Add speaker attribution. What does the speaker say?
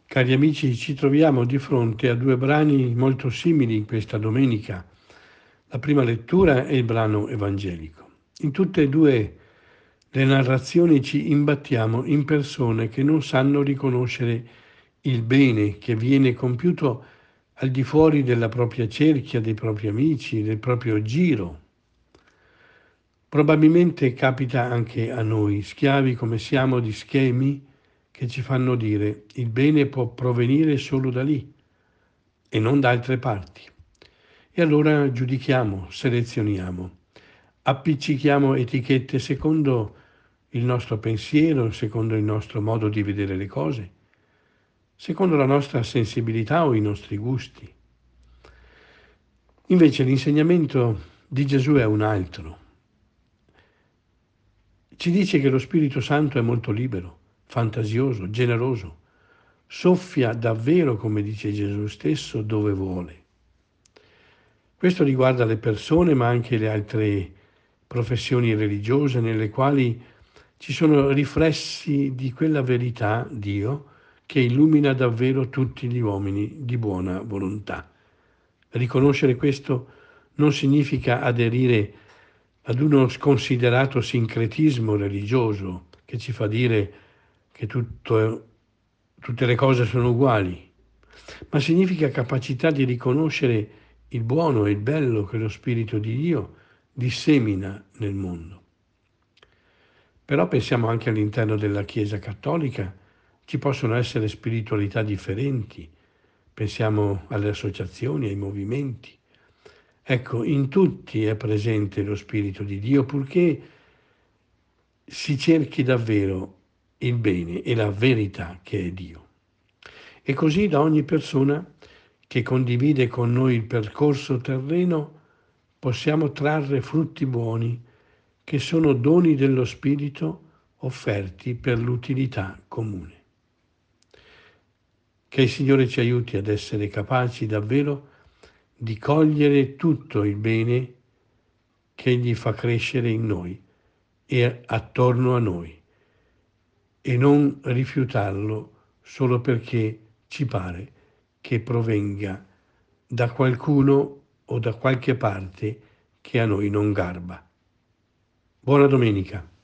Speaker 1: Cari amici, ci troviamo di fronte a due brani molto simili in questa domenica. La prima lettura è il brano evangelico. In tutte e due le narrazioni ci imbattiamo in persone che non sanno riconoscere il bene che viene compiuto al di fuori della propria cerchia, dei propri amici, del proprio giro. Probabilmente capita anche a noi, schiavi come siamo di schemi che ci fanno dire il bene può provenire solo da lì e non da altre parti. E allora giudichiamo, selezioniamo, appiccichiamo etichette secondo il nostro pensiero, secondo il nostro modo di vedere le cose, secondo la nostra sensibilità o i nostri gusti. Invece l'insegnamento di Gesù è un altro. Ci dice che lo Spirito Santo è molto libero, fantasioso, generoso, soffia davvero, come dice Gesù stesso, dove vuole. Questo riguarda le persone, ma anche le altre professioni religiose nelle quali ci sono riflessi di quella verità, Dio, che illumina davvero tutti gli uomini di buona volontà. Riconoscere questo non significa aderire ad uno sconsiderato sincretismo religioso che ci fa dire che tutte le cose sono uguali, ma significa capacità di riconoscere il buono e il bello che lo Spirito di Dio dissemina nel mondo. Però pensiamo anche all'interno della Chiesa cattolica ci possono essere spiritualità differenti, pensiamo alle associazioni, ai movimenti. Ecco, in tutti è presente lo Spirito di Dio, purché si cerchi davvero il bene e la verità che è Dio. E così da ogni persona che condivide con noi il percorso terreno possiamo trarre frutti buoni che sono doni dello Spirito offerti per l'utilità comune. Che il Signore ci aiuti ad essere capaci davvero di cogliere tutto il bene che Egli fa crescere in noi e attorno a noi e non rifiutarlo solo perché ci pare che provenga da qualcuno o da qualche parte che a noi non garba. Buona domenica.